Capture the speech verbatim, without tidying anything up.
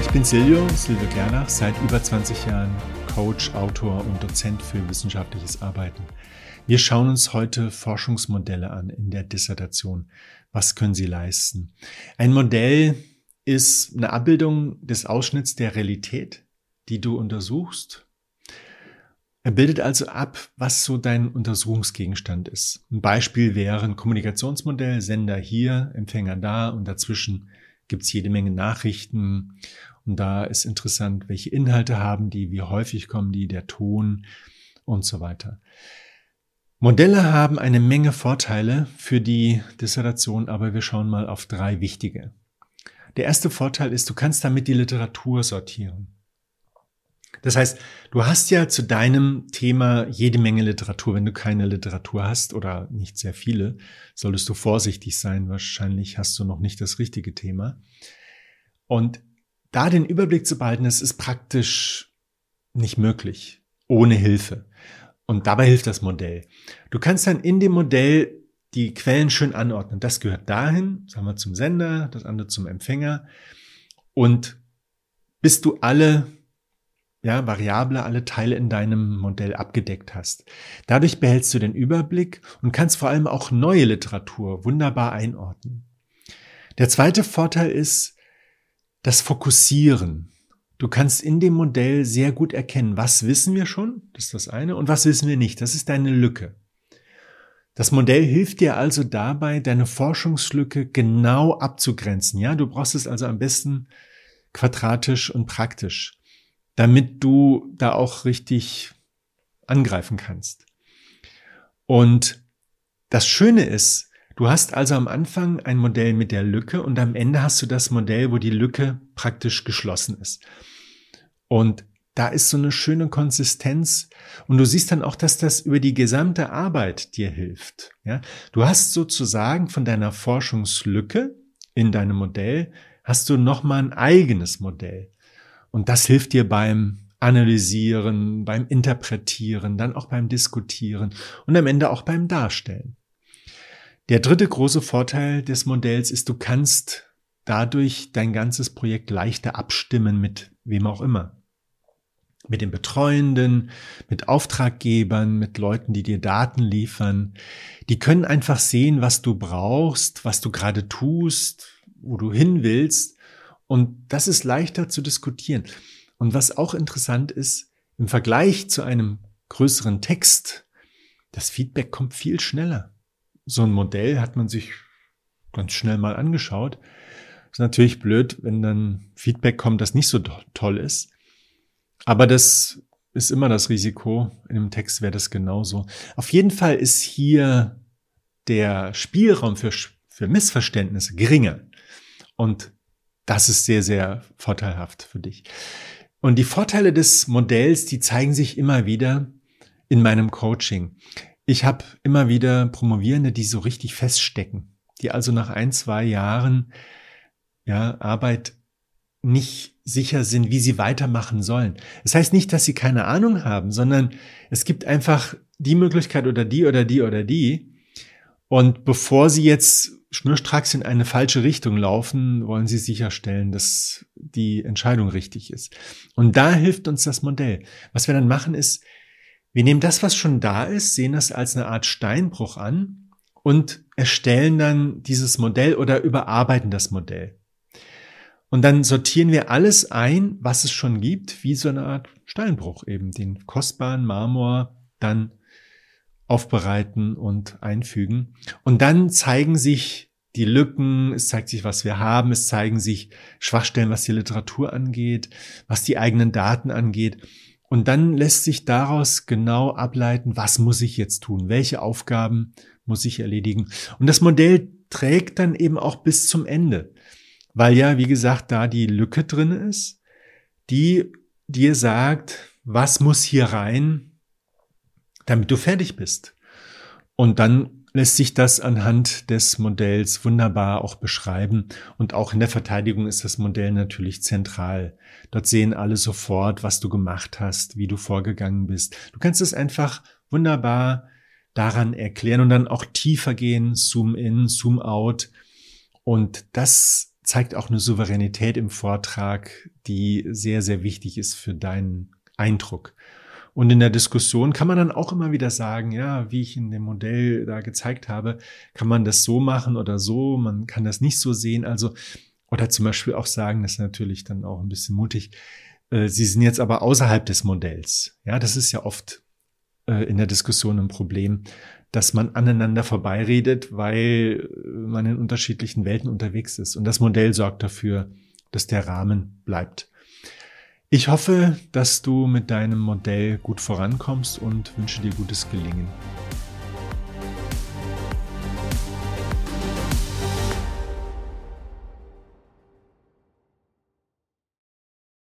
bin Silvio, Silvio Glernach, seit über zwanzig Jahren Coach, Autor und Dozent für wissenschaftliches Arbeiten. Wir schauen uns heute Forschungsmodelle an in der Dissertation. Was können sie leisten? Ein Modell ist eine Abbildung des Ausschnitts der Realität, die du untersuchst. Er bildet also ab, was so dein Untersuchungsgegenstand ist. Ein Beispiel wäre ein Kommunikationsmodell, Sender hier, Empfänger da und dazwischen gibt es jede Menge Nachrichten. Und da ist interessant, welche Inhalte haben die, wie häufig kommen die, der Ton und so weiter. Modelle haben eine Menge Vorteile für die Dissertation, aber wir schauen mal auf drei wichtige. Der erste Vorteil ist, du kannst damit die Literatur sortieren. Das heißt, du hast ja zu deinem Thema jede Menge Literatur. Wenn du keine Literatur hast oder nicht sehr viele, solltest du vorsichtig sein. Wahrscheinlich hast du noch nicht das richtige Thema. Und da den Überblick zu behalten, das ist praktisch nicht möglich, ohne Hilfe. Und dabei hilft das Modell. Du kannst dann in dem Modell die Quellen schön anordnen. Das gehört dahin, sagen wir zum Sender, das andere zum Empfänger. Und bis du alle ja, Variable, alle Teile in deinem Modell abgedeckt hast. Dadurch behältst du den Überblick und kannst vor allem auch neue Literatur wunderbar einordnen. Der zweite Vorteil ist das Fokussieren. Du kannst in dem Modell sehr gut erkennen, was wissen wir schon, das ist das eine, und was wissen wir nicht, das ist deine Lücke. Das Modell hilft dir also dabei, deine Forschungslücke genau abzugrenzen. Ja, du brauchst es also am besten quadratisch und praktisch, damit du da auch richtig angreifen kannst. Und das Schöne ist, du hast also am Anfang ein Modell mit der Lücke und am Ende hast du das Modell, wo die Lücke praktisch geschlossen ist. Und da ist so eine schöne Konsistenz und du siehst dann auch, dass das über die gesamte Arbeit dir hilft. Ja? Du hast sozusagen von deiner Forschungslücke in deinem Modell, hast du nochmal ein eigenes Modell. Und das hilft dir beim Analysieren, beim Interpretieren, dann auch beim Diskutieren und am Ende auch beim Darstellen. Der dritte große Vorteil des Modells ist, du kannst dadurch dein ganzes Projekt leichter abstimmen mit wem auch immer. Mit den Betreuenden, mit Auftraggebern, mit Leuten, die dir Daten liefern. Die können einfach sehen, was du brauchst, was du gerade tust, wo du hin willst. Und das ist leichter zu diskutieren. Und was auch interessant ist, im Vergleich zu einem größeren Text, das Feedback kommt viel schneller. So ein Modell hat man sich ganz schnell mal angeschaut. Ist natürlich blöd, wenn dann Feedback kommt, das nicht so toll ist. Aber das ist immer das Risiko. In einem Text wäre das genauso. Auf jeden Fall ist hier der Spielraum für, für Missverständnisse geringer. Und das ist sehr, sehr vorteilhaft für dich. Und die Vorteile des Modells, die zeigen sich immer wieder in meinem Coaching. Ich habe immer wieder Promovierende, die so richtig feststecken, die also nach ein, zwei Jahren ja, Arbeit nicht sicher sind, wie sie weitermachen sollen. Das heißt nicht, dass sie keine Ahnung haben, sondern es gibt einfach die Möglichkeit oder die oder die oder die. Und bevor sie jetzt schnurstracks in eine falsche Richtung laufen, wollen sie sicherstellen, dass die Entscheidung richtig ist. Und da hilft uns das Modell. Was wir dann machen ist, wir nehmen das, was schon da ist, sehen das als eine Art Steinbruch an und erstellen dann dieses Modell oder überarbeiten das Modell. Und dann sortieren wir alles ein, was es schon gibt, wie so eine Art Steinbruch eben, den kostbaren Marmor dann aufbereiten und einfügen. Und dann zeigen sich die Lücken, es zeigt sich, was wir haben, es zeigen sich Schwachstellen, was die Literatur angeht, was die eigenen Daten angeht. Und dann lässt sich daraus genau ableiten, was muss ich jetzt tun, welche Aufgaben muss ich erledigen. Und das Modell trägt dann eben auch bis zum Ende, weil ja, wie gesagt, da die Lücke drin ist, die dir sagt, was muss hier rein, damit du fertig bist. Und dann lässt sich das anhand des Modells wunderbar auch beschreiben. Und auch in der Verteidigung ist das Modell natürlich zentral. Dort sehen alle sofort, was du gemacht hast, wie du vorgegangen bist. Du kannst es einfach wunderbar daran erklären und dann auch tiefer gehen, Zoom in, Zoom out. Und das zeigt auch eine Souveränität im Vortrag, die sehr, sehr wichtig ist für deinen Eindruck. Und in der Diskussion kann man dann auch immer wieder sagen, ja, wie ich in dem Modell da gezeigt habe, kann man das so machen oder so, man kann das nicht so sehen. Also, oder zum Beispiel auch sagen, das ist natürlich dann auch ein bisschen mutig, äh, Sie sind jetzt aber außerhalb des Modells. Ja, das ist ja oft äh, in der Diskussion ein Problem, dass man aneinander vorbeiredet, weil man in unterschiedlichen Welten unterwegs ist. Und das Modell sorgt dafür, dass der Rahmen bleibt. Ich hoffe, dass du mit deinem Modell gut vorankommst und wünsche dir gutes Gelingen.